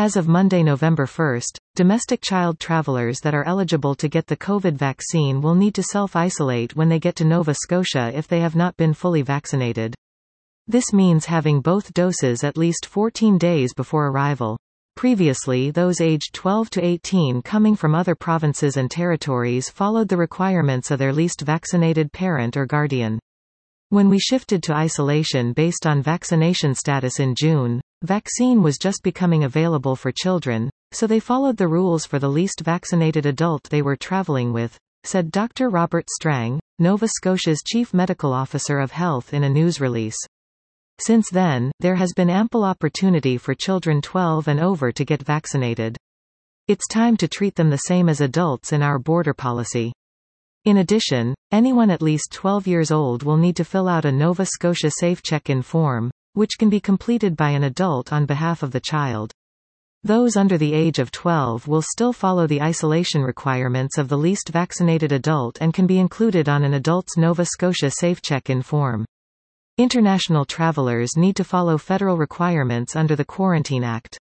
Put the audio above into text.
As of Monday, November 1, domestic child travelers that are eligible to get the COVID vaccine will need to self-isolate when they get to Nova Scotia if they have not been fully vaccinated. This means having both doses at least 14 days before arrival. Previously, those aged 12 to 18 coming from other provinces and territories followed the requirements of their least vaccinated parent or guardian. When we shifted to isolation based on vaccination status in June, vaccine was just becoming available for children, so they followed the rules for the least vaccinated adult they were traveling with, said Dr. Robert Strang, Nova Scotia's Chief Medical Officer of Health in a news release. Since then, there has been ample opportunity for children 12 and over to get vaccinated. It's time to treat them the same as adults in our border policy. In addition, anyone at least 12 years old will need to fill out a Nova Scotia Safe Check-in form, which can be completed by an adult on behalf of the child. Those under the age of 12 will still follow the isolation requirements of the least vaccinated adult and can be included on an adult's Nova Scotia Safe Check-in form. International travelers need to follow federal requirements under the Quarantine Act.